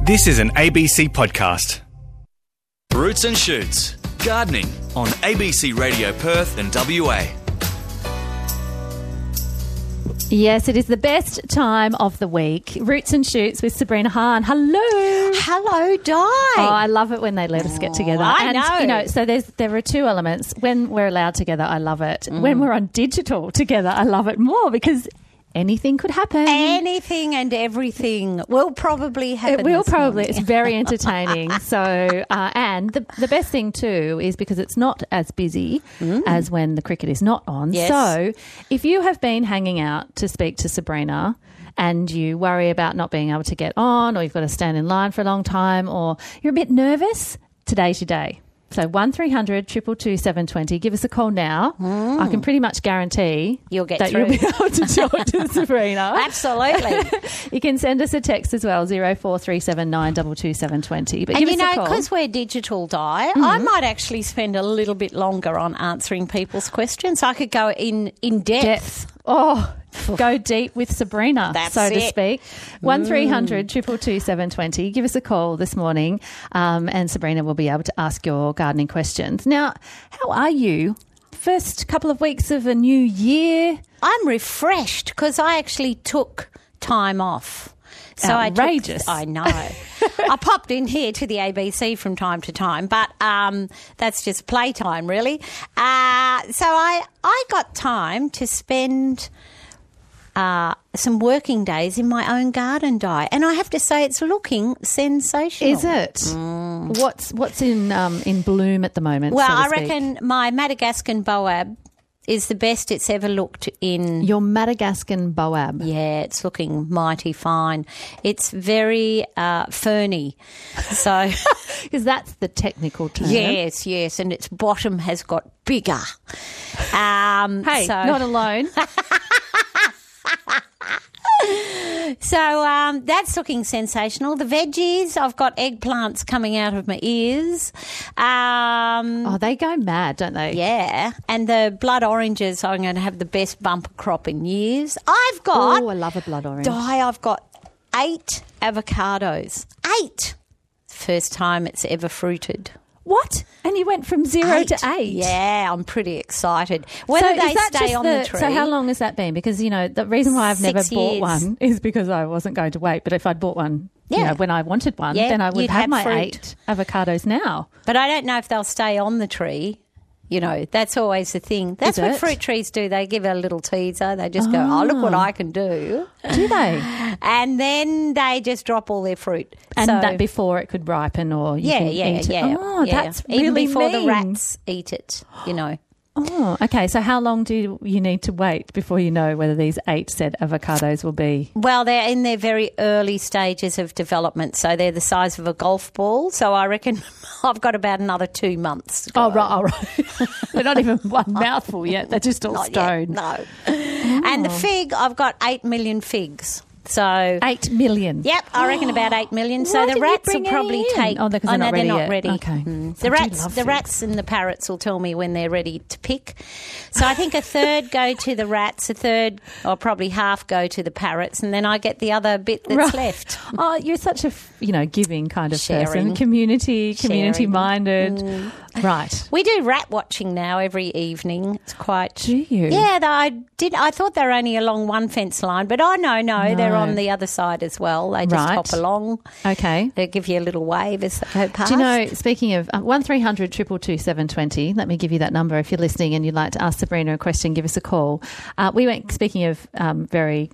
This is an ABC podcast. Roots and Shoots. Gardening on ABC Radio Perth and WA. Yes, it is the best time of the week. Roots and Shoots with Sabrina Hahn. Hello. Hello, Di. Oh, I love it when they let us get together. I know. You know, so there are two elements. When we're allowed together, I love it. When we're on digital together, I love it more because anything could happen. Anything and everything will probably happen. It will this probably. morning. It's very entertaining. So, and the best thing too is because it's not as busy as when the cricket is not on. Yes. So, if you have been hanging out to speak to Sabrina and you worry about not being able to get on, or you've got to stand in line for a long time, or you're a bit nervous, today's your day. So 1300 222 720. Give us a call now. I can pretty much guarantee You'll get that through. you'll be able to talk to Sabrina. Absolutely. You can send us a text as well, 0437 922 720. But And give you us a know, call. because we're digital, Di, I might actually spend a little bit longer on answering people's questions. I could go in depth. Oh, go deep with Sabrina, That's so to it. speak. 1300 222 720. Give us a call this morning and Sabrina will be able to ask your gardening questions. Now, how are you? First couple of weeks of a new year. I'm refreshed because I actually took time off. So Outrageous. I know. I popped in here to the ABC from time to time, but that's just playtime, really. So I got time to spend some working days in my own garden, Di, and I have to say it's looking sensational. Is it? What's in bloom at the moment? Well, so to I speak? reckon my Madagascan boab is the best it's ever looked in. Your Madagascan boab. Yeah, it's looking mighty fine. It's very ferny. So, Because that's the technical term. yes, and its bottom has got bigger. Hey, so, not alone. So that's looking sensational. The veggies, I've got eggplants coming out of my ears. Oh, they go mad, don't they? Yeah, and the blood oranges, I'm going to have the best bumper crop in years. I've got... Oh, I love a blood orange. Di, I've got 8 avocados. 8. First time it's ever fruited. What? And you went from 0 to 8? Yeah, I'm pretty excited. Whether is they that stay just on the tree. So how long has that been? Because, you know, the reason why I've never 6 bought years. one is because I wasn't going to wait. But if I'd bought one, you Yeah. know, when I wanted one, Yeah, then I would you'd have have my fruit. 8 avocados now. But I don't know if they'll stay on the tree. You know, that's always the thing. That's Is what it? fruit trees do. They give a little teaser. They just go, oh, look what I can do. Do they? And then they just drop all their fruit. And So- that before it could ripen or you yeah, can yeah, eat it. yeah. Oh, yeah. that's Even really before the mean. rats eat it, you know. Oh, okay. So how long do you need to wait before you know whether these 8 said avocados will be? Well, they're in their very early stages of development, so they're the size of a golf ball. So I reckon I've got about another 2 months to go. Oh, right. They're not even one mouthful yet. They're just all Not stone. yet, no. And the fig, I've got 8 million figs. So 8 million. yep, I reckon about 8 million. So Why the didn't you rats bring will probably any in? take. Oh, because they're not ready they're not yet. ready. Okay. The I do love figs. rats and the parrots will tell me when they're ready to pick. So I think a third go to the rats, a third or probably half go to the parrots, and then I get the other bit that's Right. left. Oh, you're such a giving kind of person, Sharing. community Sharing. minded. Right. We do rat watching now every evening. It's quite. Do you? Yeah, I thought they were only along one fence line, but no, they're on the other side as well. They just Right. hop along. Okay. They give you a little wave as they go past. Do you know, speaking of 1300 222 720, let me give you that number. If you're listening and you'd like to ask Sabrina a question, give us a call. We went, speaking of very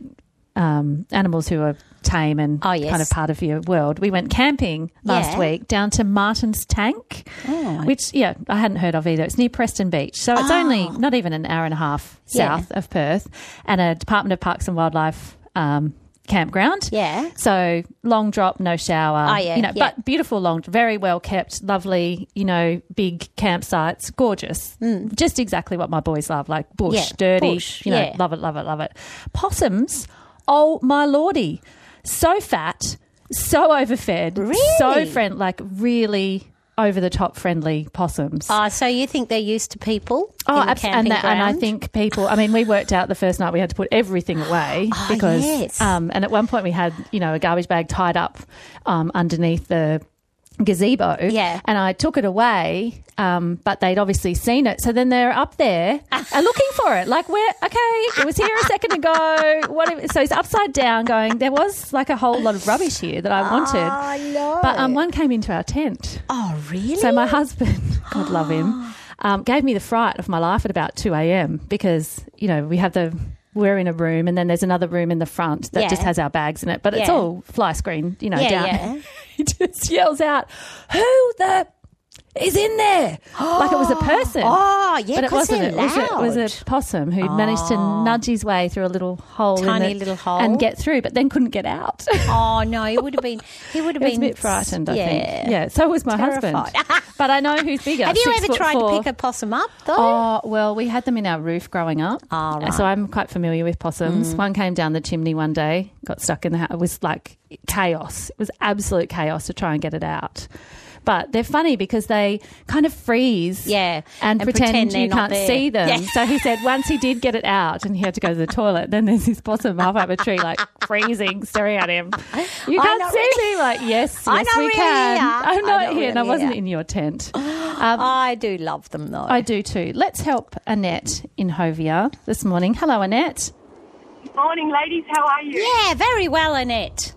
animals who are tame and Oh, yes. kind of part of your world, we went camping last Yeah. week down to Martin's Tank, which, I hadn't heard of either. It's near Preston Beach. So it's only not even an hour and a half south of Perth, and a Department of Parks and Wildlife campground. Yeah. So long drop, no shower. Oh, yeah, yeah. But beautiful long, very well kept, lovely, big campsites, gorgeous. Just exactly what my boys love, like bush, Yeah, dirty, bush, yeah. love it, love it, love it. Possums, oh my lordy, so fat, so overfed, Really? so friendly, like really over-the-top friendly possums. Oh, so you think they're used to people? Oh, in the camping and I ground? think people. I mean, we worked out the first night we had to put everything away because, yes. and at one point we had, a garbage bag tied up underneath the gazebo. Yeah. And I took it away, but they'd obviously seen it. So then they're up there looking for it. Like, it was here a second ago. So he's upside down going, there was like a whole lot of rubbish here that I wanted. Oh, no. But one came into our tent. Oh, really? So my husband, God love him, gave me the fright of my life at about 2 a.m. because, we're in a room and then there's another room in the front that just has our bags in it, but it's all fly screen, down. Yeah. He just yells out, "Who the is in there?" Like it was a person. Oh, yeah, but it 'cause wasn't. they're It was a possum who managed to nudge his way through a little hole, Tiny little hole. and get through, but then couldn't get out. Oh, no, he would have been He was a bit frightened, I think. Yeah, so was my Terrified. husband. But I know who's bigger. Have you 6'4". ever tried to pick a possum up, though? Oh, well, we had them in our roof growing up. Oh, right. So I'm quite familiar with possums. One came down the chimney one day, got stuck in the house. It was like chaos. It was absolute chaos to try and get it out. But they're funny because they kind of freeze and pretend they're you not can't there. see them. Yeah. So he said once he did get it out and he had to go to the toilet, then there's this possum up a tree, like freezing, staring at him. You I'm can't not see really- me. Like, yes, I'm yes, not we really can. here. I'm I'm not not here and I really wasn't here. in your tent. I do love them, though. I do too. Let's help Annette in Hovia this morning. Hello, Annette. Morning, ladies. How are you? Yeah, very well, Annette.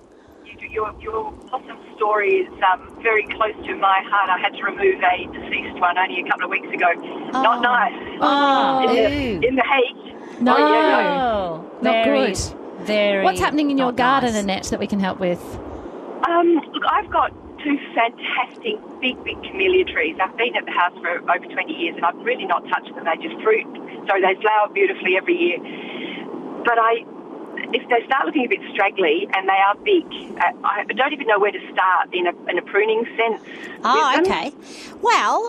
Your possum story is very close to my heart. I had to remove a deceased one only a couple of weeks ago. Not nice. Oh, In the heat. No, yeah. not Very, good. Very. What's happening in your not garden, nice. Annette, that we can help with? Look, I've got two fantastic big camellia trees. I've been at the house for over 20 years and I've really not touched them. They just fruit. So they flower beautifully every year. But if they start looking a bit straggly and they are big, I don't even know where to start in a pruning sense. Oh, with them. okay. Well,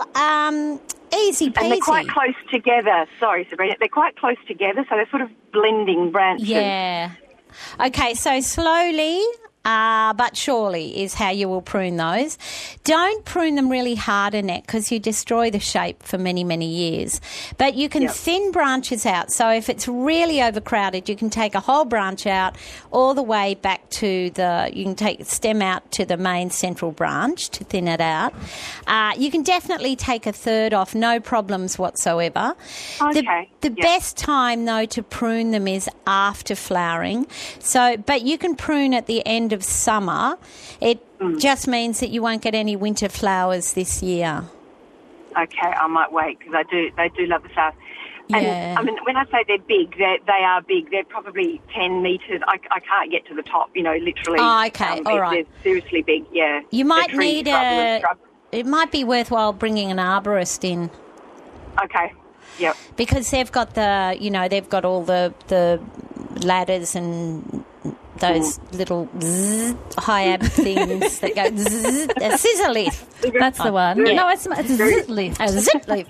easy peasy. And they're quite close together. Sorry, Sabrina. They're quite close together, so they're sort of blending branches. Yeah. Okay, so slowly but surely is how you will prune those. Don't prune them really hard, Annette, because you destroy the shape for many, many years. But you can thin branches out. So if it's really overcrowded, you can take a whole branch out all the way back to you can take the stem out to the main central branch to thin it out. You can definitely take a third off, no problems whatsoever. Okay. The best time, though, to prune them is after flowering. So, but you can prune at the end of summer. It just means that you won't get any winter flowers this year. Okay, I might wait because they do love the flowers. And Yeah. I mean, when I say they're big, they are big. They're probably 10 metres. I can't get to the top, literally. Oh, okay, all right. They're seriously big, yeah. You might They're trees need rather than shrubs. it might be worthwhile bringing an arborist in. Okay, yep. Because they've got they've got all the ladders and those little high ab things that go a scissor lift. That's the one. Yeah. No, it's a zip lift. A zip lift.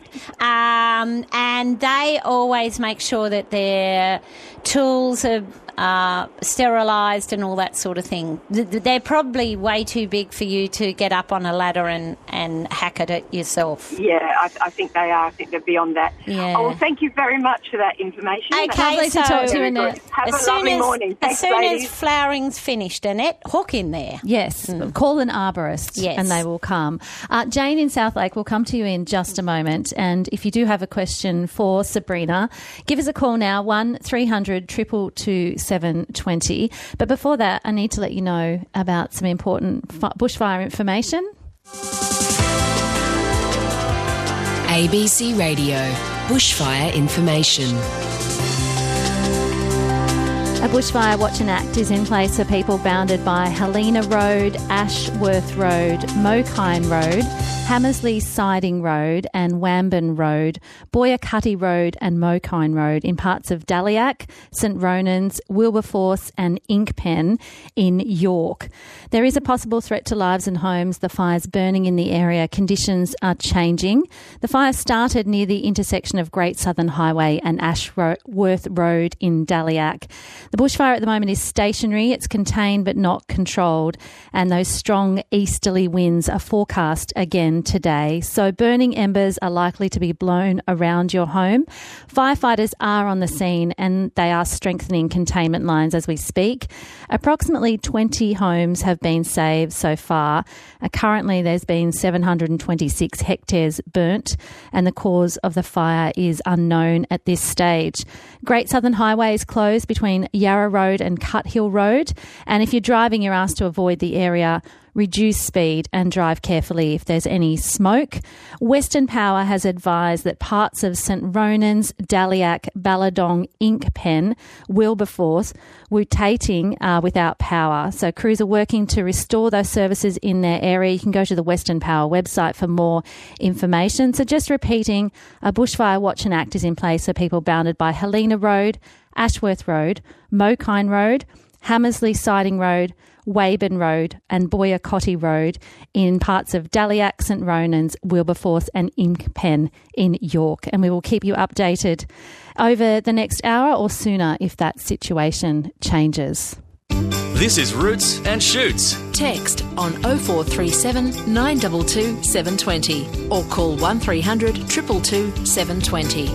And they always make sure that their tools are sterilised and all that sort of thing. They're probably way too big for you to get up on a ladder and hack at it yourself. Yeah, I think they are. I think they're beyond that. Yeah. Oh, well, thank you very much for that information. Okay, Lovely to talk to you, Annette. Have a lovely morning. As Thanks, soon ladies. as flowering's finished, Annette, hook in there. Yes, call an arborist Yes. and they will come. Jane in Southlake will come to you in just a moment. And if you do have a question for Sabrina, give us a call now, 1300 222 720. But before that, I need to let you know about some important bushfire information. ABC Radio, bushfire information. A bushfire watch and act is in place for people bounded by Helena Road, Ashworth Road, Mokine Road, Hammersley Siding Road and Wamban Road, Boyacutty Road and Mokine Road in parts of Daliac, St Ronan's, Wilberforce and Inkpen in York. There is a possible threat to lives and homes. The fire's burning in the area. Conditions are changing. The fire started near the intersection of Great Southern Highway and Ashworth Road in Daliac. The bushfire at the moment is stationary. It's contained but not controlled. And those strong easterly winds are forecast again today. So burning embers are likely to be blown around your home. Firefighters are on the scene and they are strengthening containment lines as we speak. Approximately 20 homes have been saved so far. Currently, there's been 726 hectares burnt, and the cause of the fire is unknown at this stage. Great Southern Highway is closed between Yarra Road and Cut Hill Road, and if you're driving, you're asked to avoid the area. Reduce speed and drive carefully if there's any smoke. Western Power has advised that parts of St Ronan's, Daliac, Balladong, Inkpen, Wilberforce, Wutating are without power. So crews are working to restore those services in their area. You can go to the Western Power website for more information. So just repeating, a bushfire watch and act is in place for people bounded by Helena Road, Ashworth Road, Mokine Road, Hammersley Siding Road, Weyburn Road and Boyacotti Road in parts of Daliac, St Ronan's, Wilberforce and Inkpen in York. And we will keep you updated over the next hour or sooner if that situation changes. This is Roots and Shoots. Text on 0437 922 720 or call 1300 222 720.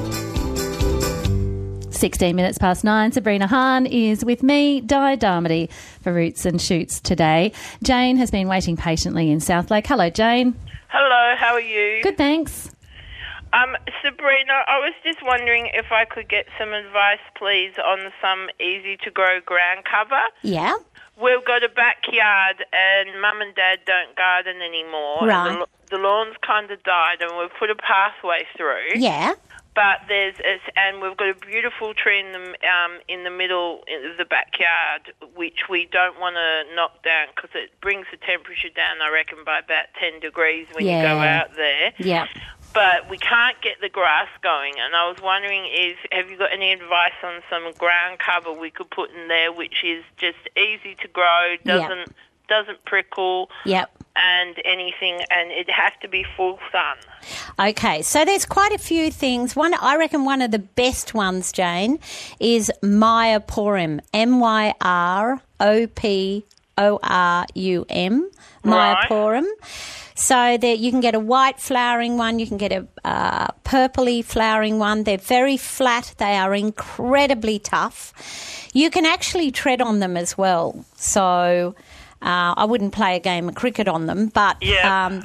16 minutes past 9. Sabrina Hahn is with me, Di Darmody, for Roots and Shoots today. Jane has been waiting patiently in Southlake. Hello, Jane. Hello, how are you? Good, thanks. Sabrina, I was just wondering if I could get some advice, please, on some easy-to-grow ground cover. Yeah. We've got a backyard and Mum and Dad don't garden anymore. Right. And the lawn's kind of died and we've put a pathway through. Yeah. But and we've got a beautiful tree in the middle of the backyard, which we don't want to knock down because it brings the temperature down, I reckon, by about 10 degrees when you go out there. Yeah. But we can't get the grass going, and I was wondering have you got any advice on some ground cover we could put in there, which is just easy to grow, doesn't prickle. Yep. And anything, and it has to be full sun. Okay, so there's quite a few things. I reckon one of the best ones, Jane, is Myoporum, Myoporum, Myoporum. So that you can get a white flowering one, you can get a purpley flowering one. They're very flat. They are incredibly tough. You can actually tread on them as well. So I wouldn't play a game of cricket on them, but they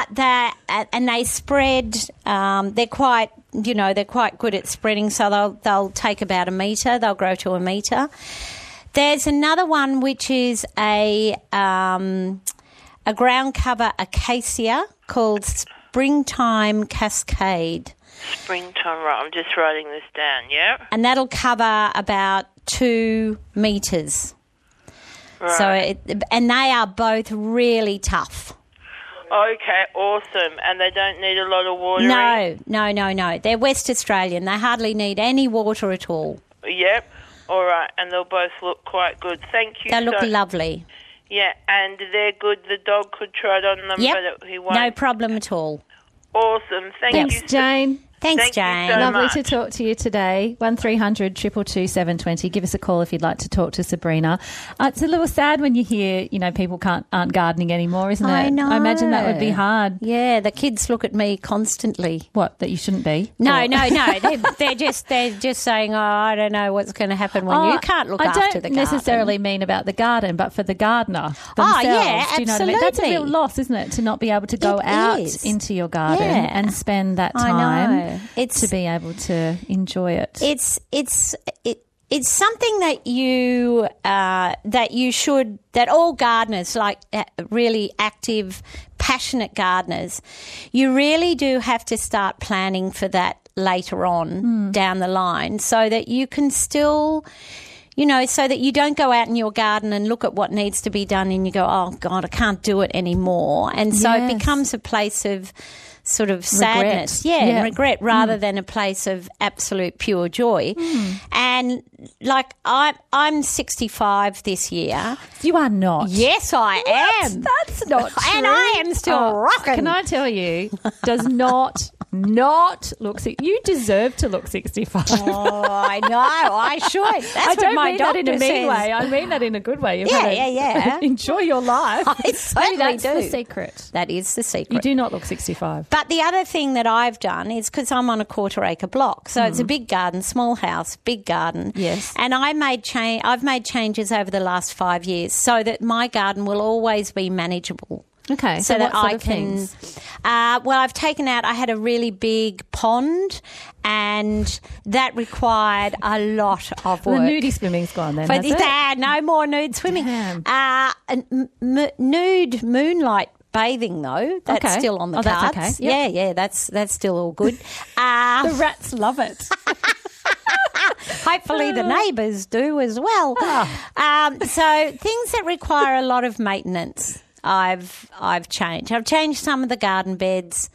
spread. They're quite good at spreading. So they'll take about a metre. They'll grow to a metre. There's another one which is a ground cover acacia called Springtime Cascade. Springtime, right? I'm just writing this down. Yeah, and that'll cover about 2 metres. Right. So, and they are both really tough. Okay, awesome. And they don't need a lot of watering? No. They're West Australian. They hardly need any water at all. Yep. All right. And they'll both look quite good. Thank you. They look lovely. Yeah, and they're good. The dog could tread on them, but he won't. No problem at all. Awesome. Thanks, Jane. Thanks, Jane. So Lovely much. to talk to you today. 1300 222 720. Give us a call if you'd like to talk to Sabrina. It's a little sad when you hear, people aren't gardening anymore, isn't it? I know. I imagine that would be hard. Yeah, the kids look at me constantly. What, that you shouldn't be? No. They're just saying, I don't know what's going to happen when you can't look after the garden. I don't necessarily mean about the garden, but for the gardener themselves. Oh, yeah, do you know what I mean? That's a absolutely. real loss, isn't it, to not be able to go out into your garden and spend that time to be able to enjoy it. It's something that that all gardeners, like really active, passionate gardeners, you really do have to start planning for that later on down the line, so that you can still, so that you don't go out in your garden and look at what needs to be done and you go, oh God, I can't do it anymore, and so it becomes a place of sort of sadness, and regret, rather than a place of absolute pure joy. And like I'm 65 this year. You are not. Yes, I am. That's not true. And I am still rocking. Can I tell you? Does not not look. You deserve to look 65. Oh, I know. I should. That's I what don't my mean that doctor in a mean says. way. I mean that in a good way. You've Yeah, had yeah. Enjoy your life. I Maybe certainly that's do. the secret. That is the secret. You do not look 65. But the other thing that I've done is because I'm on a 1/4 acre block, so it's a big garden, small house, big garden. Yes. And I've made changes over the last 5 years so that my garden will always be manageable. Okay, So so that what sort I of can. things? Well, I've taken out. I had a really big pond, and that required a lot of The work. nudie swimming's gone then, But has it? no more nude swimming. Damn. Nude moonlight bathing though. That's Okay. still on the Oh, that's cards. okay. Yep. Yeah, that's still all good. The rats love it. Hopefully the neighbours do as well. So things that require a lot of maintenance, I've changed. I've changed some of the garden beds.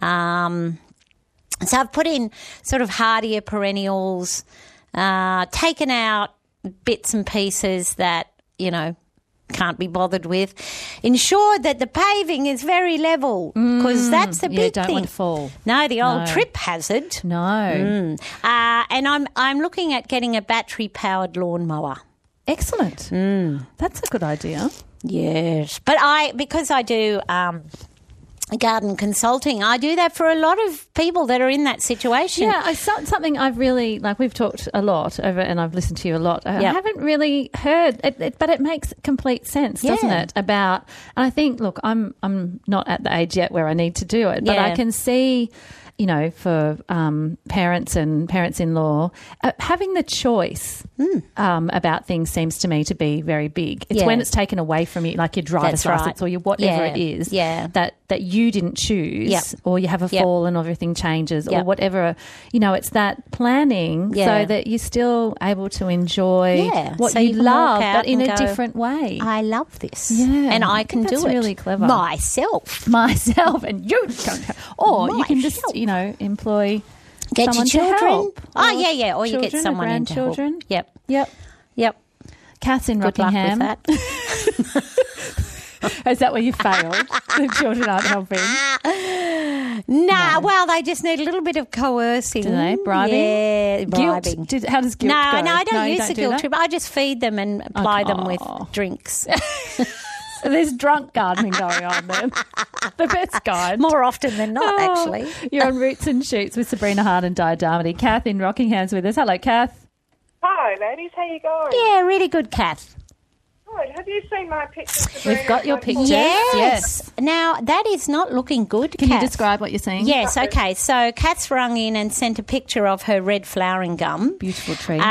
So I've put in sort of hardier perennials, taken out bits and pieces that, can't be bothered with. Ensured that the paving is very level because that's the big don't thing. want to fall. No, the old No. trip hazard. No. And I'm looking at getting a battery-powered lawnmower. Excellent. That's a good idea. Yes, but because I do garden consulting, I do that for a lot of people that are in that situation. Yeah, something I've really, we've talked a lot over, and I've listened to you a lot. I Yep. haven't really heard, but it makes complete sense, doesn't Yeah. it? And I think, look, I'm not at the age yet where I need to do it, but Yeah. I can see, for parents and parents-in-law, having the choice about things seems to me to be very big. It's Yeah. when it's taken away from you, like your driver's That's right. license or your whatever Yeah. it is, Yeah. that you didn't choose, Yep. or you have a Yep. fall and everything changes, or Yep. whatever. It's that planning Yeah. so that you're still able to enjoy Yeah, what so you you can walk love, out but in and a go, different way. I love this. Yeah, and I I can think do that's it really clever. myself. Myself and you can't. Or you can just, Myself. employ Get your someone to children. help. Oh, yeah. Or you get children or someone in to help. grandchildren. Yep. Yep. Kath's in Good luck Rockingham. with that. Is that where you failed? The children aren't helping. Nah, well, they just need a little bit of coercing. Do they? Bribing? Yeah, bribing. Guilt. How does guilt go? No, I don't you use the do guilt that? trip. I just feed them and apply them with Oh. drinks. There's drunk gardening going on then. The best kind. More often than not, Oh, actually. You're on Roots and Shoots with Sabrina Hart and Di Darmody. Kath in Rockingham's with us. Hello, Kath. Hi, ladies. How you going? Yeah, really good, Kath. Good. Have you seen my pictures? We've got your pictures. Yes. Now, that is not looking good, Can Kath. you describe what you're seeing? Yes, okay. So Kath's rung in and sent a picture of her red flowering gum. Beautiful tree.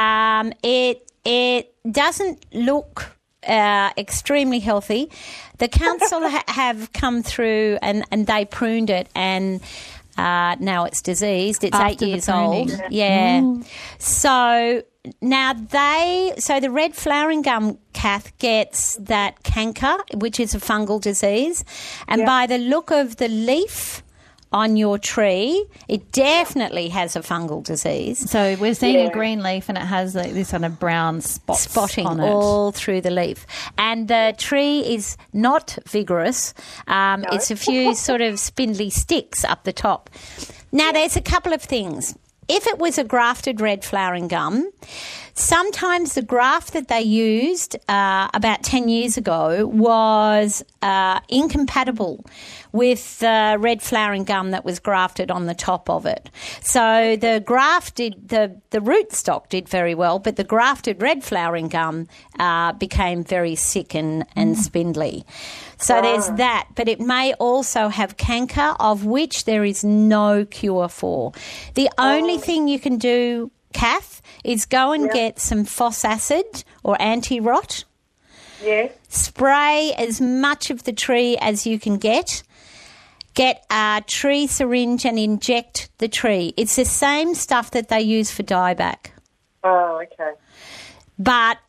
It doesn't look extremely healthy. The council have come through and they pruned it, and now it's diseased. It's After 8 the years pruning. old. Yeah. So now the red flowering gum, Kath, gets that canker, which is a fungal disease, and by the look of the leaf on your tree, it definitely has a fungal disease. So we're seeing a green leaf and it has this kind of brown Spotting on it. all through the leaf. And the tree is not vigorous. It's a few sort of spindly sticks up the top. Now, there's a couple of things. If it was a grafted red flowering gum, sometimes the graft that they used about 10 years ago was incompatible with the red flowering gum that was grafted on the top of it. So the the root stock did very well, but the grafted red flowering gum became very sick and spindly. So there's that, but it may also have canker, of which there is no cure for. The only thing you can do, Kath, is go and get some phos acid or anti-rot. Yes. Spray as much of the tree as you can get. Get a tree syringe and inject the tree. It's the same stuff that they use for dieback. Oh, okay. But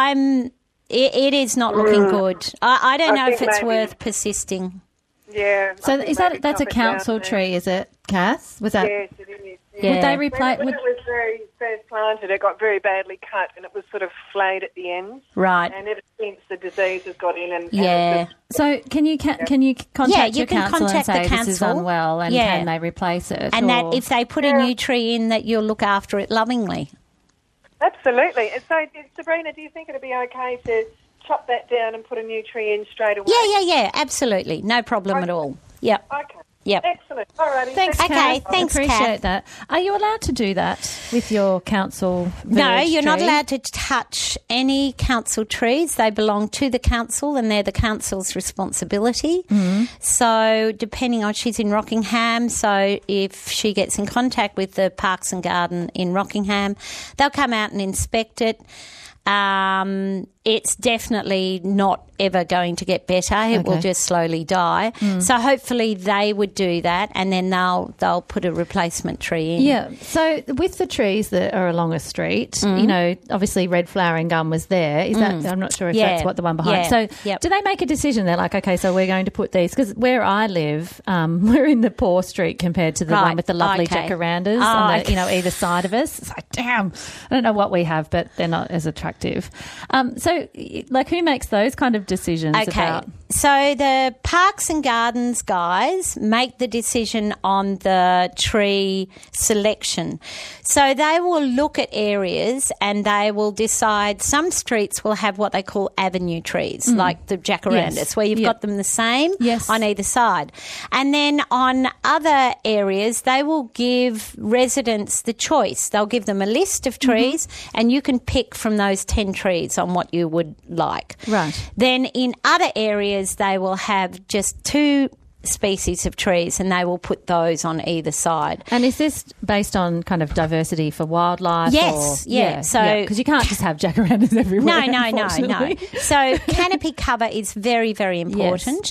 it is not looking good. I don't know I if think it's maybe- worth persisting. Yeah. So I think is maybe that's a chop it down council there. tree, is it, Kath? Was that? Yes, it is. Would they replace? When it was very first planted, it got very badly cut and it was sort of flayed at the ends. Right. And ever since the disease has got in and Yeah. So can you contact you your can council contact and the say this is council. unwell and Yeah. can they replace it? And or- that if they put a new tree in, that you'll look after it lovingly. Absolutely. And so, Sabrina, do you think it'd be okay to chop that down and put a new tree in straight away? Yeah, absolutely. No problem at all. Yep. Okay. Yep. Excellent. All righty. Thanks, Okay, Kath. thanks, Appreciate that. Are you allowed to do that with your council? No, village you're not tree? allowed to touch any council trees. They belong to the council and they're the council's responsibility. So depending on, she's in Rockingham, so if she gets in contact with the Parks and Garden in Rockingham, they'll come out and inspect it. It's definitely not ever going to get better. It will Okay. just slowly die. So hopefully they would do that, and then they'll put a replacement tree in. Yeah. So with the trees that are along a street, you know, obviously red flowering gum was there. Is that? I'm not sure if Yeah. that's what the one behind. Yeah. So Yep. do they make a decision? They're like, okay, so we're going to put these because where I live, we're in the poor street compared to the Right. one with the lovely Okay. jacarandas Oh, on the, okay. either side of us. It's like, damn, I don't know what we have, but they're not as attractive. So, like, who makes those kind of decisions about? So the Parks and Gardens guys make the decision on the tree selection. So they will look at areas and they will decide some streets will have what they call avenue trees, like the jacarandas, Yes. where you've Yep. got them the same Yes. on either side. And then on other areas, they will give residents the choice. They'll give them a list of trees and you can pick from those 10 trees on what you would like. Right. Then in other areas, they will have just 2 species of trees and they will put those on either side. And is this based on kind of diversity for wildlife? Yes, or, yeah. So- because you can't just have jacarandas everywhere. No. unfortunately. So canopy cover is very, very important.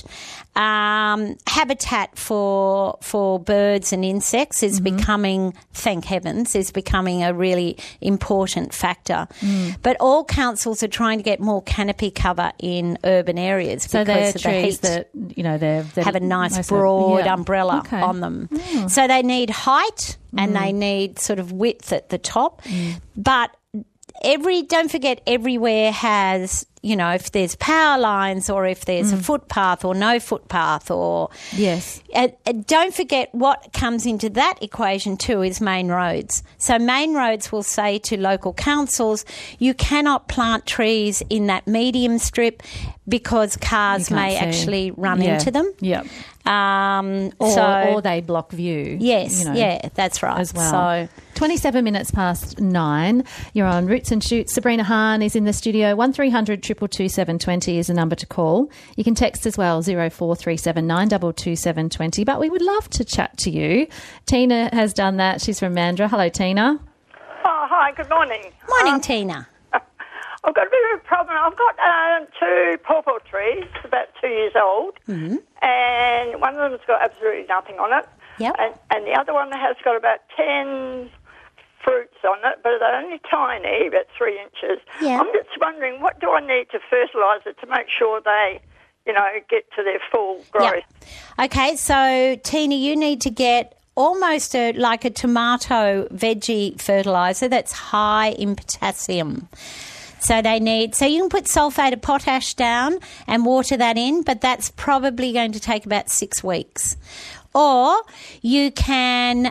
Habitat for birds and insects is becoming, thank heavens, is becoming a really important factor. But all councils are trying to get more canopy cover in urban areas So because they're of the trees heat. that they Have a nice most of- broad yeah. umbrella Okay. on them. So they need height and they need sort of width at the top. But don't forget everywhere has, if there's power lines or if there's a footpath or no footpath or... Yes. Don't forget what comes into that equation too is main roads. So main roads will say to local councils, you cannot plant trees in that medium strip because cars You can't may see. actually run Yeah. into them. Yeah. Or they block view. Yes, that's right. As well. So 27 minutes past 9. You're on Roots and Shoots. Sabrina Hahn is in the studio. 1300 222 720 is the number to call. You can text as well, 0437 922 720. But we would love to chat to you. Tina has done that. She's from Mandurah. Hello, Tina. Oh, hi, good morning. morning, Tina. I've got a bit of a problem. I've got 2 pawpaw trees, about 2 years old, and one of them's got absolutely nothing on it. Yep. And the other one has got about 10 fruits on it, but they're only tiny, about 3 inches. Yeah. I'm just wondering, what do I need to fertilise it to make sure they, get to their full growth? Yep. Okay, so Tina, you need to get almost like a tomato veggie fertiliser that's high in potassium. So you can put sulphate of potash down and water that in, but that's probably going to take about 6 weeks. Or you can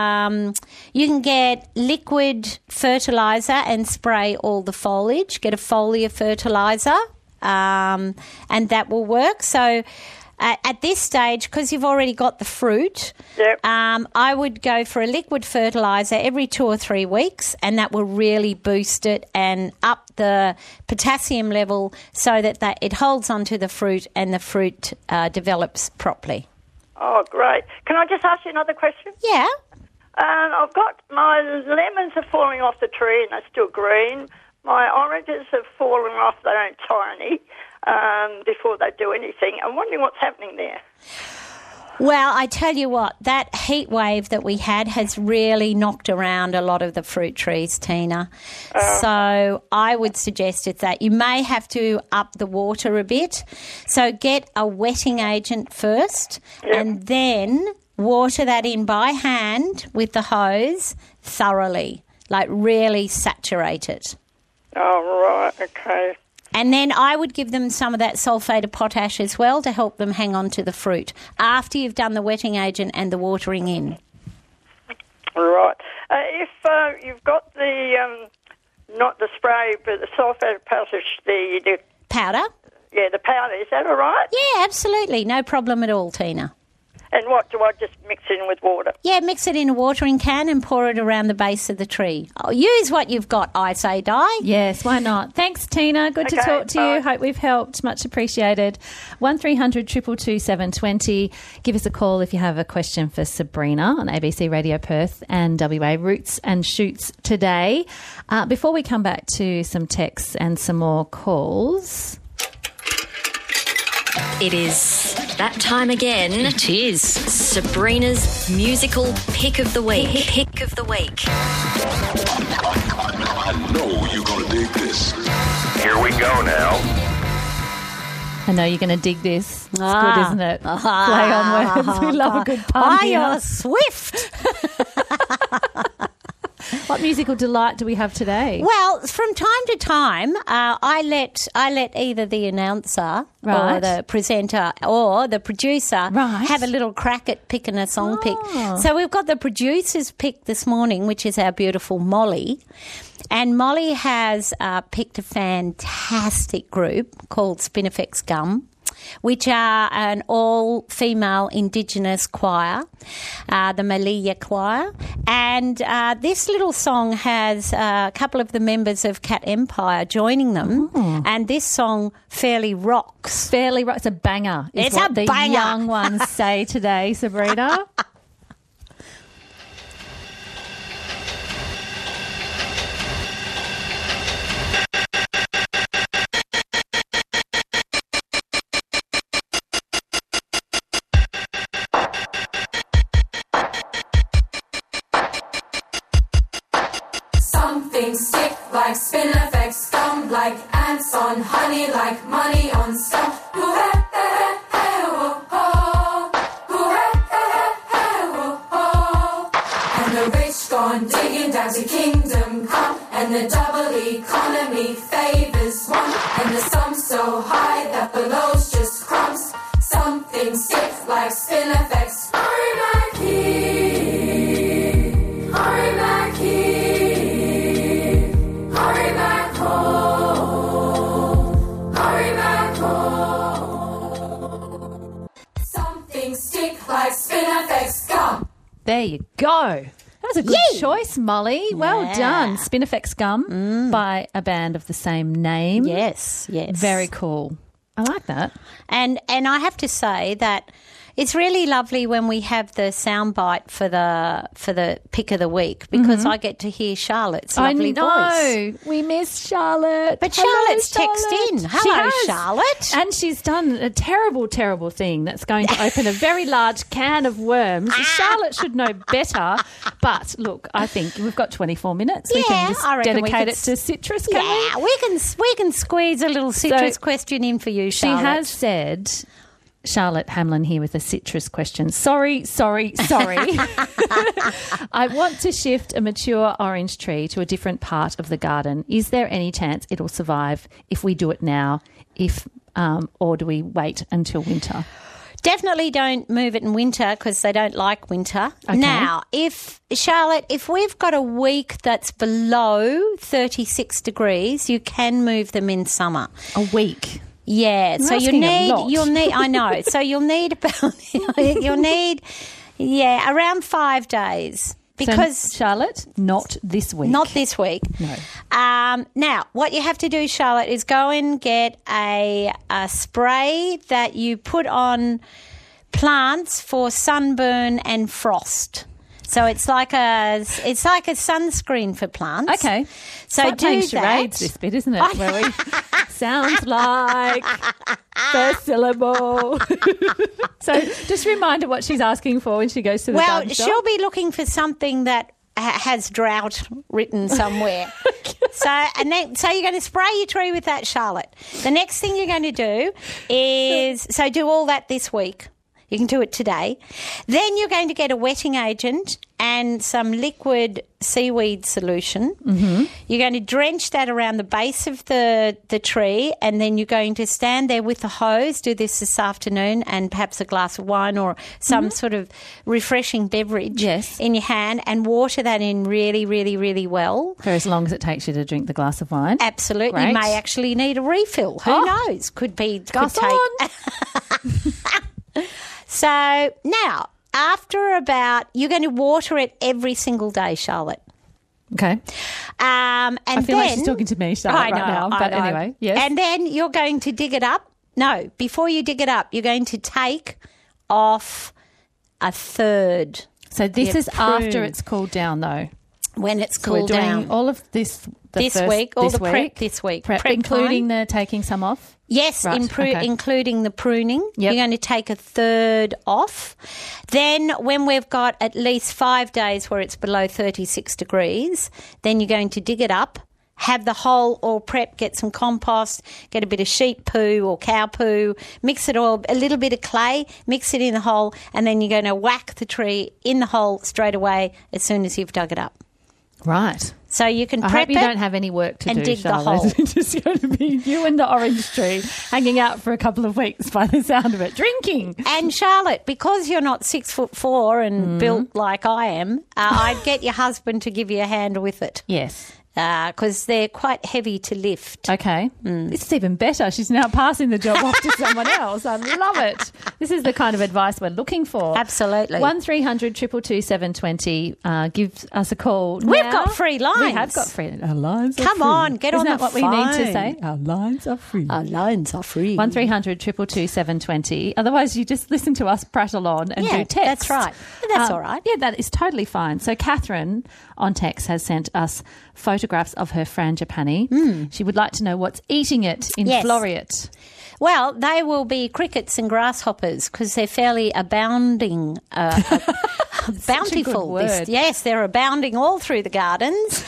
get liquid fertiliser and spray all the foliage. Get a foliar fertiliser, and that will work. So at this stage, because you've already got the fruit, Yep. I would go for a liquid fertiliser every 2 or 3 weeks, and that will really boost it and up the potassium level so that it holds onto the fruit and the fruit develops properly. Oh, great. Can I just ask you another question? Yeah. I've got my lemons are falling off the tree and they're still green. My oranges have fallen off, they're only tiny, before they do anything. I'm wondering what's happening there. Well, I tell you what, that heat wave that we had has really knocked around a lot of the fruit trees, Tina. So I would suggest it's that. You may have to up the water a bit. So get a wetting agent first and then water that in by hand with the hose thoroughly, like really saturate it. Oh, right, okay. And then I would give them some of that sulphate of potash as well to help them hang on to the fruit after you've done the wetting agent and the watering in. Right. If you've got the, not the spray, but the sulphate of potash, the powder? Yeah, the powder. Is that all right? Yeah, absolutely. No problem at all, Tina. And what, do I just mix it in with water? Yeah, mix it in a watering can and pour it around the base of the tree. Oh, use what you've got, I say, Di. Yes, why not? Thanks, Tina. Good to talk to you. Hope we've helped. Much appreciated. 1300 222 720. Give us a call if you have a question for Sabrina on ABC Radio Perth and WA Roots and Shoots today. Before we come back to some texts and some more calls... It is that time again. It is Sabrina's musical pick of the week. Pick of the week. I know you're going to dig this. Here we go now. I know you're going to dig this. It's good, isn't it? Play on words. We love a good pun here. You're swift. What musical delight do we have today? Well, from time to time, I let either the announcer or the presenter or the producer have a little crack at picking a song pick. So we've got the producer's pick this morning, which is our beautiful Molly. And Molly has picked a fantastic group called Spinifex Gum, which are an all-female Indigenous choir, the Malia Choir. And this little song has a couple of the members of Cat Empire joining them. And this song fairly rocks. Fairly rocks. It's a banger. It's what a the banger. Young ones say today, Sabrina. Stick like Spinifex Gum, like ants on honey, like money on scum. And the rich gone digging down to kingdom come, and the double economy favours one, and the sum so high that below's just crumbs. Something stiff like Spinifex. Hurry back here, hurry back here. Hurry back home, hurry back home. Something stick like Spinifex Gum. There you go. That was a good choice, Molly. Well done. Spinifex Gum by a band of the same name. Yes, yes. Very cool. I like that. And I have to say that it's really lovely when we have the soundbite for the pick of the week, because I get to hear Charlotte's lovely voice. I know. We miss Charlotte. But Charlotte's texted in. Hello, Charlotte. And she's done a terrible, terrible thing that's going to open a very large can of worms. Charlotte should know better. But look, I think we've got 24 minutes. We can just dedicate it to citrus, can we? Yeah, we can squeeze a little citrus question in for you, Charlotte. She has said... Charlotte Hamlin here with a citrus question. Sorry. I want to shift a mature orange tree to a different part of the garden. Is there any chance it'll survive if we do it now, or do we wait until winter? Definitely don't move it in winter because they don't like winter. Okay. Now, if we've got a week that's below 36 degrees, you can move them in summer. A week? Yeah, so you'll need I know. So you'll need around 5 days. Because so, Charlotte, not this week. Not this week. No. Now, what you have to do, Charlotte, is go and get a spray that you put on plants for sunburn and frost. So it's like a sunscreen for plants. Okay. So it's like charades, this bit, isn't it? Where we sounds like first syllable. So just remind her what she's asking for when she goes to the garden shop. She'll be looking for something that has drought written somewhere. So you're going to spray your tree with that, Charlotte. The next thing you're going to do is do all that this week. You can do it today. Then you're going to get a wetting agent and some liquid seaweed solution. Mm-hmm. You're going to drench that around the base of the tree, and then you're going to stand there with the hose, do this afternoon, and perhaps a glass of wine or some sort of refreshing beverage in your hand, and water that in really, really, really well. For as long as it takes you to drink the glass of wine. Absolutely. Great. You may actually need a refill. Who knows? Could Gas take... So now, after you're going to water it every single day, Charlotte. Okay. And I feel like she's talking to me, Charlotte, right now. But anyway, yes. And then you're going to dig it up. No, before you dig it up, you're going to take off a third. So this is after it's cooled down, though. When it's So cooled we're doing down. all of this This week, all the prep this week. Prep, Prep including time. the taking some off? Yes, Right, okay. including the pruning. Yep. You're going to take a third off. Then when we've got at least 5 days where it's below 36 degrees, then you're going to dig it up, have the whole all prep, get some compost, get a bit of sheep poo or cow poo, mix it all, a little bit of clay, mix it in the hole, and then you're going to whack the tree in the hole straight away as soon as you've dug it up. Right. So you can I prep hope you it don't have any work to and do, dig Charlotte. the hole. It's just going to be you and the orange tree hanging out for a couple of weeks by the sound of it, drinking. And Charlotte, because you're not 6'4" and built like I am, I'd get your husband to give you a hand with it. Yes. Because they're quite heavy to lift. Okay. This is even better. She's now passing the job off to someone else. I love it. This is the kind of advice we're looking for. Absolutely. 1300 222 720. Give us a call. We've now. got free lines. We have got free. Our lines are Come free. on, get Isn't on that the what we need to phone. say? Our lines are free. Our lines are free. 1300 222 720. Otherwise, you just listen to us prattle on and do text. That's right. That's all right. Yeah, that is totally fine. So Catherine on text has sent us photographs of her frangipani. She would like to know what's eating it in Yes. Floriat. Well, they will be crickets and grasshoppers because they're fairly abounding, bountiful. word. Yes, they're abounding all through the gardens.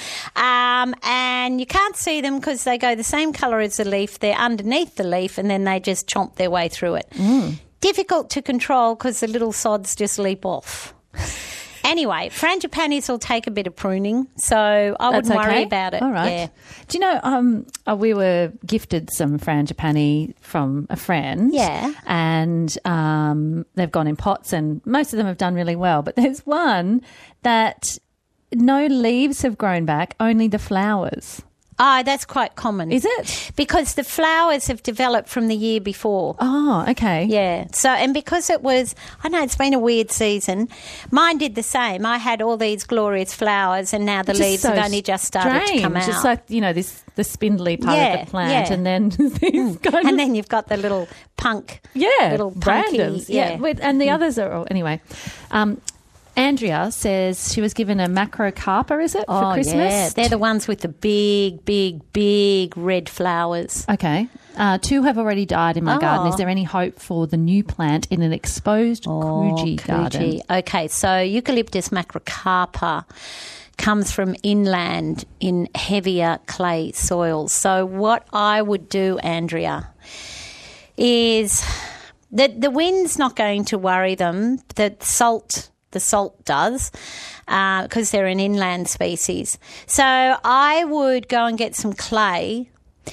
And you can't see them because they go the same colour as the leaf. They're underneath the leaf and then they just chomp their way through it. Difficult to control because the little sods just leap off. Anyway, frangipanis will take a bit of pruning, so I wouldn't That's worry okay? about it. All right. Yeah. Do you know, we were gifted some frangipani from a friend. Yeah. And they've gone in pots and most of them have done really well. But there's one that no leaves have grown back, only the flowers. Oh, that's quite common. Is it? Because the flowers have developed from the year before. Oh, okay. Yeah. So, and because it was, I know it's been a weird season, mine did the same. I had all these glorious flowers and now the Which is leaves so have only just started to come out. Just like, the spindly part of the plant and then these kind and of... then you've got the little punk. Yeah, Little punky. randoms. Yeah. And the others are all... Anyway, Andrea says she was given a macrocarpa, is it, for Christmas? Yeah. They're the ones with the big, big, big red flowers. Okay. 2 have already died in my garden. Is there any hope for the new plant in an exposed Coogee garden? Okay, so Eucalyptus macrocarpa comes from inland in heavier clay soils. So what I would do, Andrea, is that the wind's not going to worry them. The salt does, because they're an inland species. So I would go and get some clay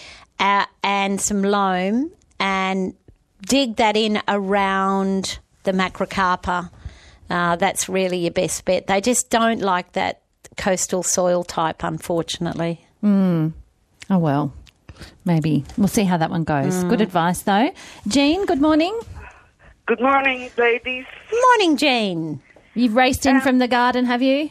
and some loam and dig that in around the macrocarpa. That's really your best bet. They just don't like that coastal soil type, unfortunately. Oh, well, maybe. We'll see how that one goes. Good advice, though. Jean, good morning. Good morning, ladies. Morning, Jean. You've raced in from the garden, have you?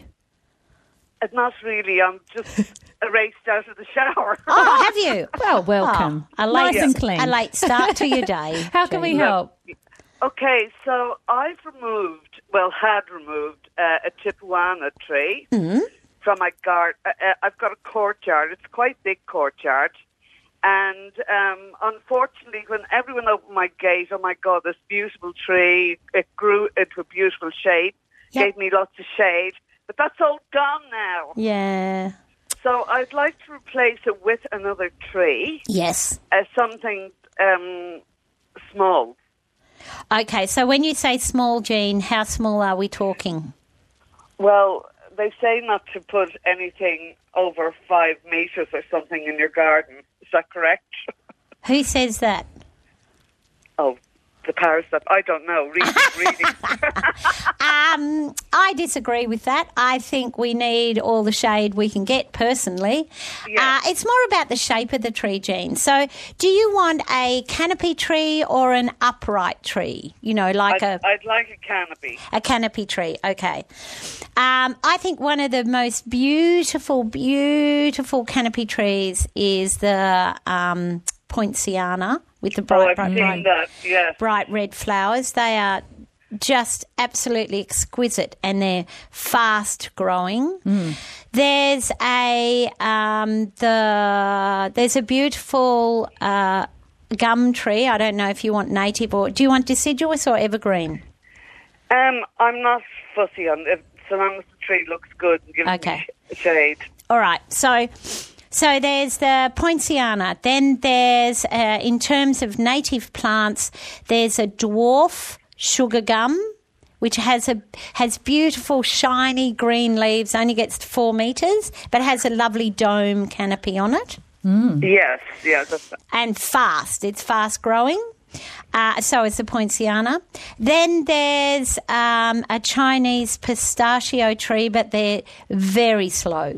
Not really. I'm just raced out of the shower. Oh, have you? Well, welcome. Nice and clean. A late start to your day. How can we help? Okay, so I've had removed a Chippewana tree from my garden. I've got a courtyard. It's quite a big courtyard. And unfortunately, when everyone opened my gate, oh my God, this beautiful tree, it grew into a beautiful shape, gave me lots of shade, but that's all gone now. Yeah. So I'd like to replace it with another tree. Yes. Something small. Okay, so when you say small, Jean, how small are we talking? Well, they say not to put anything over 5 metres or something in your garden. Is that correct? Who says that? Oh, the powers that... I don't know. Reading. I disagree with that. I think we need all the shade we can get, personally. Yeah. It's more about the shape of the tree, Jean. So do you want a canopy tree or an upright tree? You know, like I'd like a canopy. A canopy tree, okay. I think one of the most beautiful, beautiful canopy trees is the Poinciana with the bright red flowers. They are just absolutely exquisite, and they're fast growing. There's a beautiful gum tree. I don't know if you want native or do you want deciduous or evergreen? I'm not fussy on it, so long as the tree looks good and gives me shade. All right, so there's the Poinciana. Then there's, in terms of native plants, there's a dwarf sugar gum, which has beautiful shiny green leaves, only gets to 4 metres, but has a lovely dome canopy on it. Yes. And it's fast growing. So is the Poinciana. Then there's a Chinese pistachio tree, but they're very slow.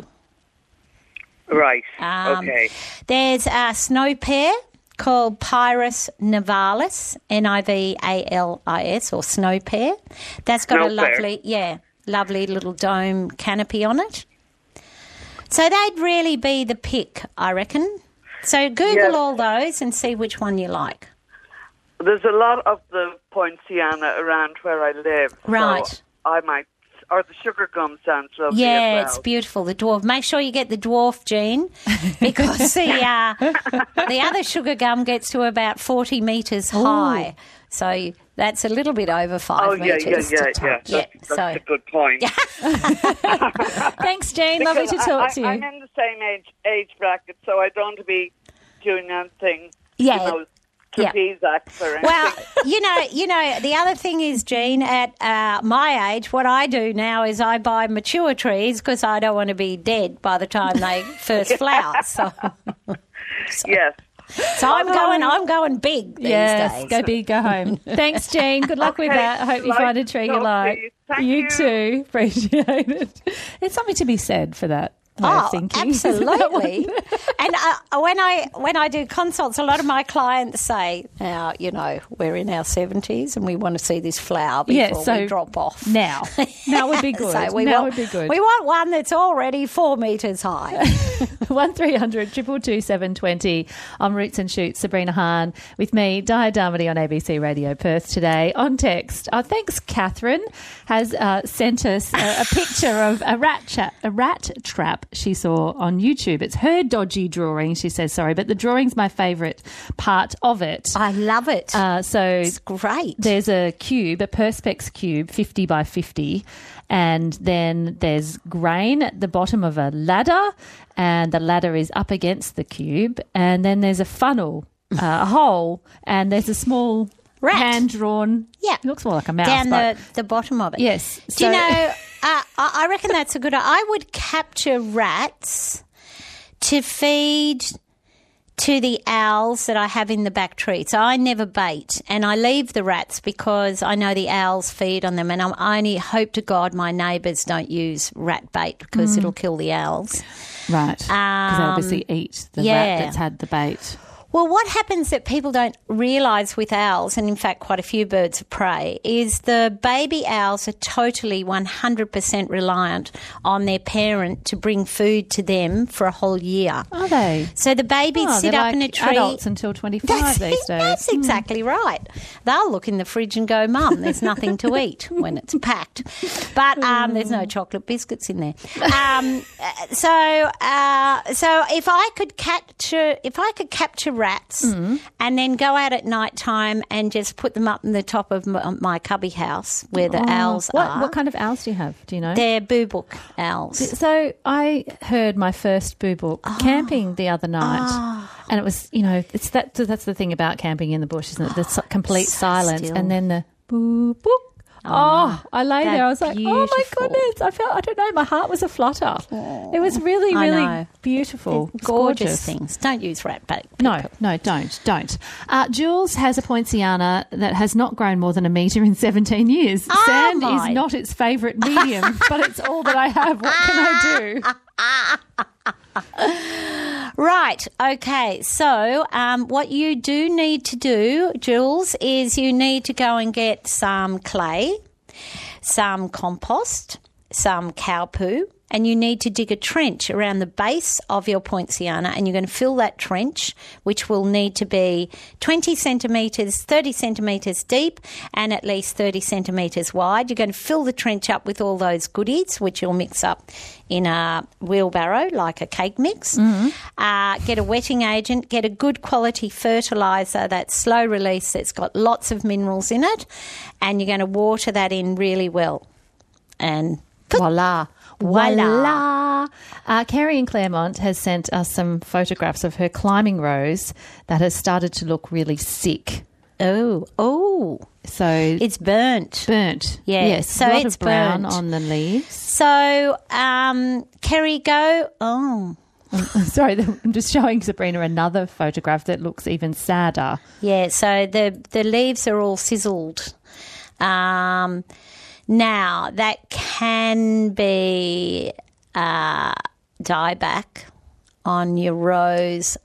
Right, okay. There's a snow pear called Pyrus nivalis, Nivalis, or snow pear. That's got lovely little dome canopy on it. So they'd really be the pick, I reckon. So Google all those and see which one you like. There's a lot of the Poinciana around where I live. Right. So I might... Or the sugar gum sounds lovely as Yeah, well. it's beautiful, the dwarf. Make sure you get the dwarf, Jean, because the other sugar gum gets to about 40 metres high. So that's a little bit over 5 metres to touch. That's a good point. Thanks, Jean. Lovely to talk to you. I'm in the same age bracket, so I don't want to be doing anything, trapeze acts or anything. Well, you know, the other thing is, Jean, at my age, what I do now is I buy mature trees because I don't want to be dead by the time they first flower. Yes. So I'm going big these days. Go big, go home. Thanks, Jean. Good luck with that. I hope you find a tree you like. Thank you too. Appreciate it. There's something to be said for that. Absolutely. And when I do consults, a lot of my clients say, now, we're in our 70s and we want to see this flower before we drop off. Now would be good. So we want one that's already 4 metres high. 1300 222 720 on Roots and Shoots. Sabrina Hahn with me, Di Darmody on ABC Radio Perth today. On text, thanks, Catherine has sent us a picture of a rat trap she saw on YouTube. It's her dodgy drawing, she says, sorry, but the drawing's my favourite part of it. I love it. It's great. There's a cube, a Perspex cube, 50 by 50, and then there's grain at the bottom of a ladder, and the ladder is up against the cube, and then there's a funnel, a hole, and there's a small rat. Hand-drawn, it looks more like a mouse. Down the bottom of it. Yes. Do you know, I reckon that's a good idea. I would capture rats to feed to the owls that I have in the back tree. So I never bait, and I leave the rats because I know the owls feed on them, and I only hope to God my neighbours don't use rat bait because it'll kill the owls. Right, because they obviously eat the rat that's had the bait. Well, what happens that people don't realise with owls, and in fact quite a few birds of prey, is the baby owls are totally 100% reliant on their parent to bring food to them for a whole year. Are they? So the babies sit up like in a tree. Adults until 25 these days. That's exactly right. They'll look in the fridge and go, Mum, there's nothing to eat when it's packed. But there's no chocolate biscuits in there. So if I could capture rats, and then go out at night time and just put them up in the top of my cubby house where the owls are. What kind of owls do you have? Do you know? They're boobook owls. So I heard my first boobook camping the other night, and it was, it's that's the thing about camping in the bush, isn't it? The complete silence, still. and then the boobook. I lay there. I was like, oh my goodness! I don't know. My heart was aflutter. It was really, really beautiful, gorgeous things. Don't use rat bait. No, don't. Jules has a poinciana that has not grown more than a metre in 17 years. Sand is not its favourite medium, but it's all that I have. What can I do? Right, okay. So what you do need to do, Jules, is you need to go and get some clay, some compost, some cow poo, and you need to dig a trench around the base of your poinciana, and you're going to fill that trench, which will need to be 20 centimetres, 30 centimetres deep and at least 30 centimetres wide. You're going to fill the trench up with all those goodies, which you'll mix up in a wheelbarrow like a cake mix. Get a wetting agent, get a good quality fertiliser that's slow release, that's got lots of minerals in it, and you're going to water that in really well. And voila. Kerry in Claremont has sent us some photographs of her climbing rose that has started to look really sick. Oh. So it's burnt. Yeah. Yes. So a lot it's of brown burnt on the leaves. So, Kerry, go. Oh. Sorry, I'm just showing Sabrina another photograph that looks even sadder. Yeah, so the leaves are all sizzled. Now, that can be dieback on your rose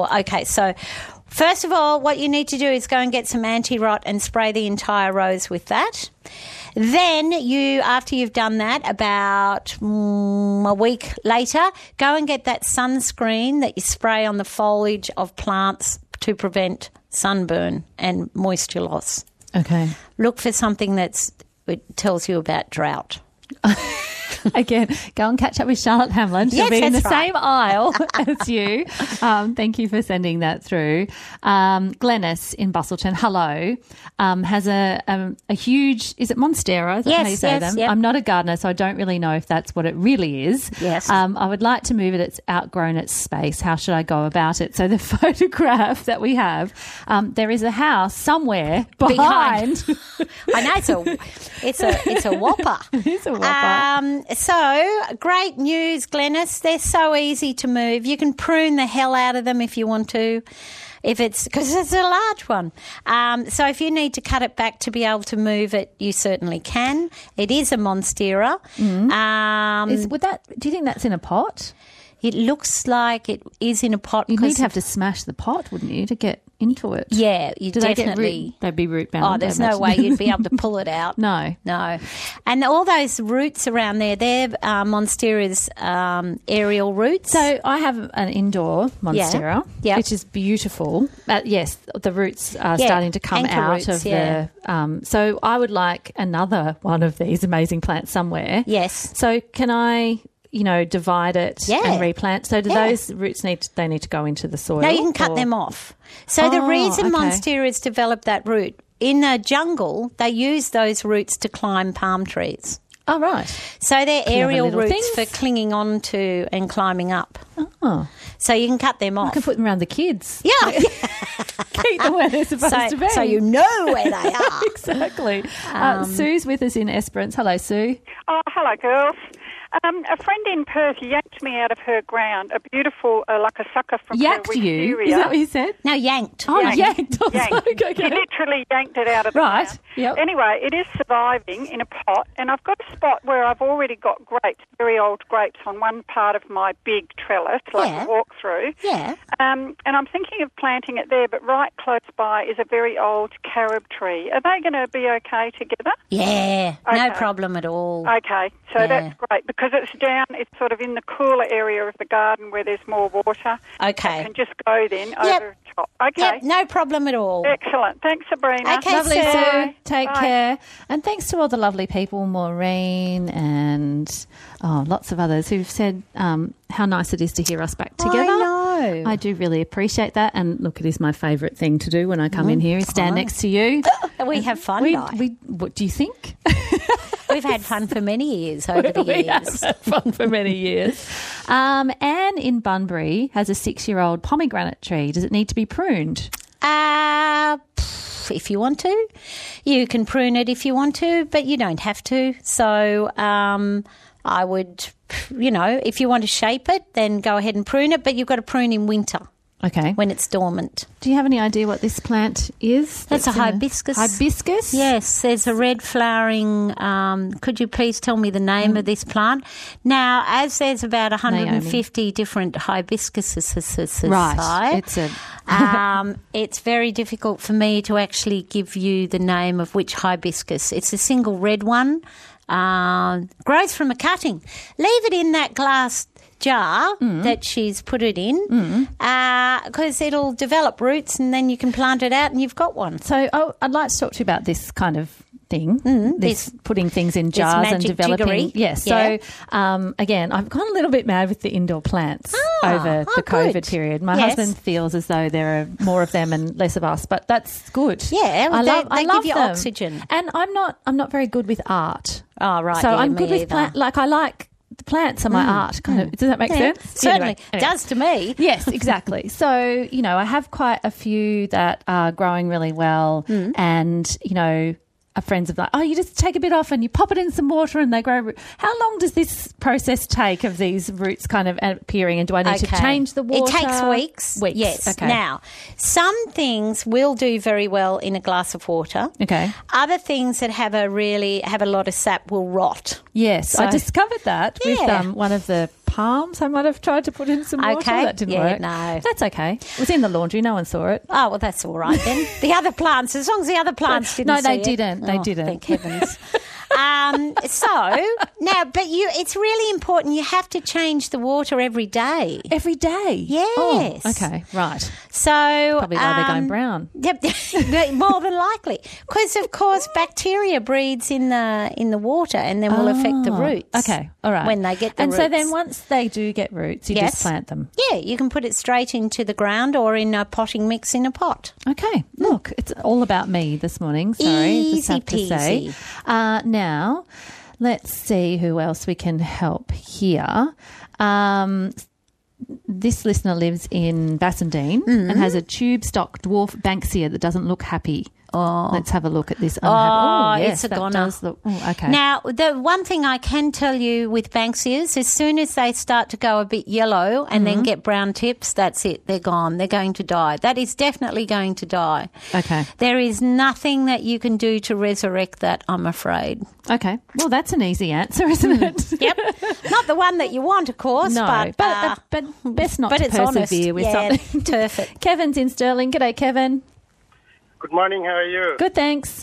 so first of all, what you need to do is go and get some anti-rot and spray the entire rose with that. Then after you've done that, about a week later, go and get that sunscreen that you spray on the foliage of plants to prevent sunburn and moisture loss. Okay. Look for something it tells you about drought. Again, go and catch up with Charlotte Hamlin. She'll be in the same aisle as you. Thank you for sending that through. Glenys in Bustleton, hello, has a huge, is it Monstera? Is that how you say them? Yep. I'm not a gardener, so I don't really know if that's what it really is. Yes. I would like to move it. It's outgrown its space. How should I go about it? So the photograph that we have, there is a house somewhere behind. I know, it's a whopper. It is a whopper. So, great news, Glenys. They're so easy to move. You can prune the hell out of them if you want to, because it's a large one. So if you need to cut it back to be able to move it, you certainly can. It is a Monstera. Do you think that's in a pot? It looks like it is in a pot. You'd need to have to smash the pot, wouldn't you, to get into it? Yeah, you definitely. They'd be root bound. Oh, there's no way you'd be able to pull it out. No. And all those roots around there, they're Monstera's aerial roots. So I have an indoor Monstera, which is beautiful. Yes, the roots are starting to come anchor out roots, of the. So I would like another one of these amazing plants somewhere. Yes. So can I? Divide it and replant. So do those roots need to go into the soil? No, you can cut them off. So the reason Monsteras developed that root, in the jungle, they use those roots to climb palm trees. Oh, right. So they're aerial roots things for clinging on to and climbing up. Oh. So you can cut them off. You can put them around the kids. Yeah. Keep them where they're supposed to be. So you know where they are. Exactly. Sue's with us in Esperance. Hello, Sue. Oh, hello, girls. A friend in Perth yanked me out of her ground, a beautiful, like a sucker from her wisteria. Is that what you said? No, yanked. Oh, yanked. Okay. He literally yanked it out of the ground. Yep. Anyway, it is surviving in a pot, and I've got a spot where I've already got grapes, very old grapes, on one part of my big trellis, like a walk-through. Yeah. And I'm thinking of planting it there, but right close by is a very old carob tree. Are they going to be okay together? Yeah, no problem at all. Okay, so that's great, because it's sort of in the cooler area of the garden where there's more water. Okay. I can just go then over top. Okay. Yep, no problem at all. Excellent. Thanks, Sabrina. Okay, lovely, Sue. Take Bye. care. And thanks to all the lovely people, Maureen and lots of others who've said how nice it is to hear us back together. I know. go. I do really appreciate that. And look, it is my favourite thing to do when I come in here is stand next to you. We have fun, What do you think? We've had fun for many years over the years. We have had fun for many years. Anne in Bunbury has a 6-year-old pomegranate tree. Does it need to be pruned? If you want to. You can prune it if you want to, but you don't have to. So I would, if you want to shape it, then go ahead and prune it, but you've got to prune in winter. Okay. When it's dormant. Do you have any idea what this plant is? That's a hibiscus. Hibiscus? Yes, there's a red flowering. Could you please tell me the name of this plant? Now, as there's about 150 different hibiscuses, right. It's very difficult for me to actually give you the name of which hibiscus. It's a single red one. Grows from a cutting. Leave it in that glass jar that she's put it in because it'll develop roots and then you can plant it out and you've got one. So I'd like to talk to you about this kind of thing, this putting things in jars and developing. Jiggery. Yes. Yeah. So, again, I've gone a little bit mad with the indoor plants over the COVID period. My husband feels as though there are more of them and less of us, but that's good. Yeah, well, I love give you them. oxygen. And I'm not very good with art. Oh, right. So yeah, I'm good with either. I like the plants are my art. Kind of. Does that make sense? Certainly. Anyway. Does to me. Yes, exactly. So, I have quite a few that are growing really well and, are friends of like, you just take a bit off and you pop it in some water and they grow. How long does this process take of these roots kind of appearing, and do I need to change the water? It takes weeks. Yes. Okay. Now, some things will do very well in a glass of water. Okay. Other things that have a lot of sap will rot. Yes, So- I discovered that with Yeah. one of the palms. I might have tried to put in some water. Okay. That didn't Yeah, work. no. That's okay. It was in the laundry. No one saw it. Oh, well, that's all right then. The other plants, as long as the other plants didn't No, see they it. didn't. They Oh, didn't. Thank heavens. It's really important. You have to change the water every day. Every day? Yes. Oh, okay, right. So Probably why they're going brown. Yep, more than likely, because of course bacteria breeds in the water and then will affect the roots. Okay, all right. When they get the and roots. so then once they do get roots, you just plant them. Yeah, you can put it straight into the ground or in a potting mix in a pot. Okay, look, it's all about me this morning. Sorry, just have to say. Easy. Now, let's see who else we can help here. This listener lives in Bassendean and has a tube stock dwarf Banksia that doesn't look happy. Oh, let's have a look at this. Yes, it's a goner. Okay. Now, the one thing I can tell you with Banksias, as soon as they start to go a bit yellow and then get brown tips, that's it. They're gone. They're going to die. That is definitely going to die. Okay. There is nothing that you can do to resurrect that, I'm afraid. Okay. Well, that's an easy answer, isn't it? Yep. Not the one that you want, of course. No, but best not to it's honest. persevere with something. Turf it. Kevin's in Stirling. G'day, Kevin. Good morning, how are you? Good, thanks.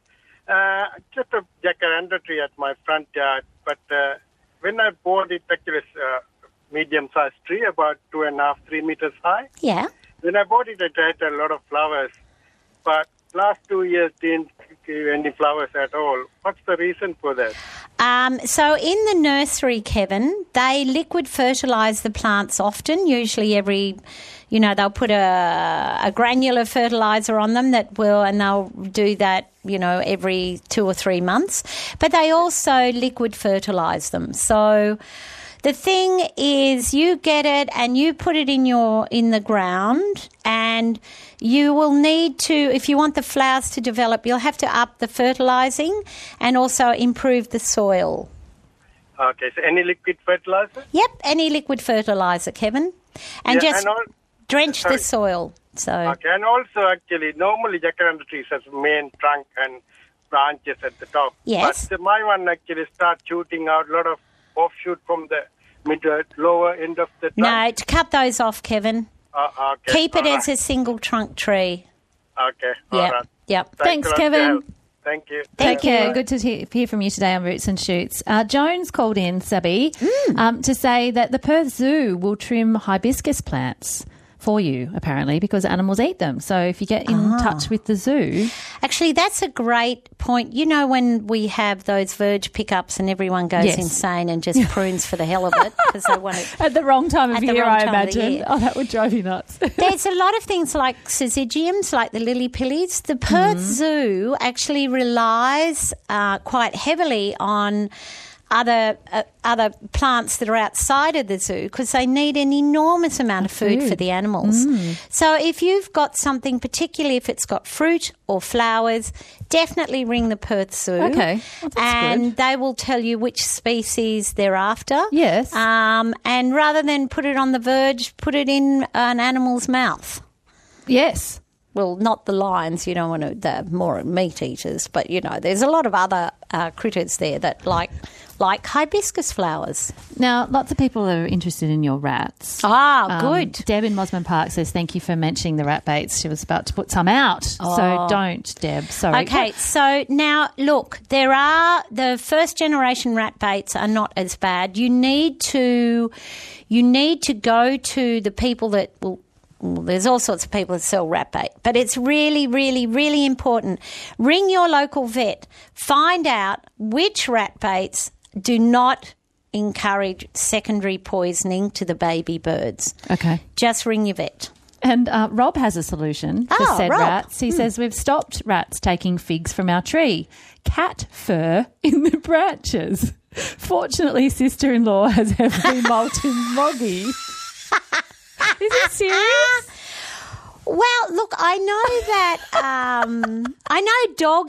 Just a jacaranda tree at my front yard, but when I bought it, actually it's a medium-sized tree, about 2.5, 3 meters high. Yeah. When I bought it, it had a lot of flowers, but last 2 years didn't give any flowers at all. What's the reason for that? So in the nursery, Kevin, they liquid fertilise the plants often, usually every, they'll put a granular fertiliser on them and they'll do that, every 2 or 3 months. But they also liquid fertilise them. So the thing is, you get it and you put it in the ground, and you will need to, if you want the flowers to develop, you'll have to up the fertilising and also improve the soil. Okay, so any liquid fertilizer? Yep, any liquid fertiliser, Kevin, and drench the soil. So okay, and also actually, normally jacaranda trees has main trunk and branches at the top. Yes. But my one actually starts shooting out a lot of offshoot from the lower end of the trunk. No, to cut those off, Kevin. Okay. Keep it as a single trunk tree. Okay. Yep. All right. Yep. Thanks, Kevin. Thank you. Take care. Good to hear from you today on Roots and Shoots. Jones called in, Sabi, to say that the Perth Zoo will trim hibiscus plants for you, apparently, because animals eat them. So if you get in touch with the zoo... Actually, that's a great point. You know when we have those Verge pickups and everyone goes insane and just prunes for the hell of it because they want it... At the wrong time of year, I imagine. Oh, that would drive you nuts. There's a lot of things like syzygiums, like the lily-pillies. The Perth Zoo actually relies quite heavily on other plants that are outside of the zoo because they need an enormous amount of food for the animals. So if you've got something, particularly if it's got fruit or flowers, definitely ring the Perth Zoo. Okay. Well, that's good. They will tell you which species they're after. Yes. And rather than put it on the verge, put it in an animal's mouth. Yes. Well, not the lions, you don't want to, they're more meat eaters, but, you know, there's a lot of other critters there that like hibiscus flowers. Now, lots of people are interested in your rats. Good. Deb in Mosman Park says, thank you for mentioning the rat baits. She was about to put some out. So don't, Deb. Sorry. Okay, so now, look, the first generation rat baits are not as bad. You need to go to the people that will... Well, there's all sorts of people that sell rat bait, but it's really, really, really important. Ring your local vet. Find out which rat baits do not encourage secondary poisoning to the baby birds. Okay. Just ring your vet. And Rob has a solution for said Rob. rats. He says, we've stopped rats taking figs from our tree. Cat fur in the branches. Fortunately, sister-in-law has heavily molten moggy. Is it serious? Well, look, I know that I know dog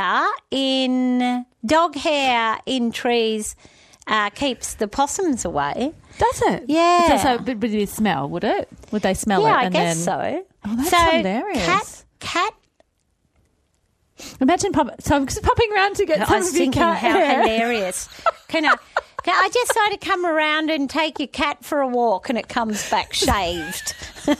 hair in trees keeps the possums away. Does it? Yeah. So but would it smell? Would it? Would they smell it? Yeah, I and guess then... so. Oh, that's so hilarious. Cat. Imagine so I'm just popping around to get some I was of your thinking cat how hair. hilarious. Can I just sort of come around and take your cat for a walk and it comes back shaved?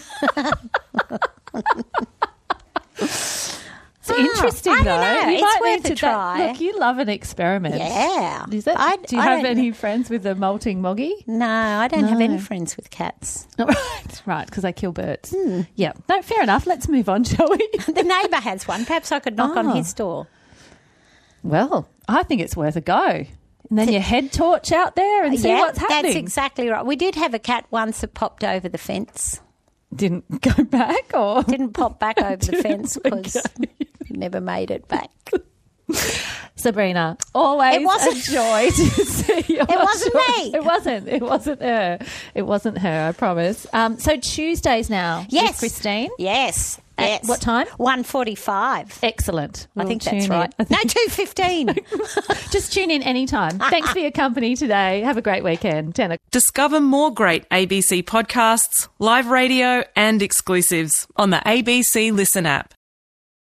It's interesting, I don't though. know. You It's might worth need a to try. Look, you love an experiment. Yeah. Is it? Do you have any friends with a molting moggy? No, I don't have any friends with cats. Right, because they kill birds. Yeah. No, fair enough. Let's move on, shall we? The neighbour has one. Perhaps I could knock on his door. Well, I think it's worth a go. And then you head torch out there and see what's happening. That's exactly right. We did have a cat once that popped over the fence. Didn't go back or? Didn't pop back over the fence because never made it back. Sabrina, always a joy to see you. It wasn't me. It wasn't her. It wasn't her, I promise. So Tuesdays now with Christine? Yes. At what time? 1:45. Excellent. I think that's right. No, 2:15. Just tune in anytime. Thanks for your company today. Have a great weekend. Discover more great ABC podcasts, live radio and exclusives on the ABC Listen app.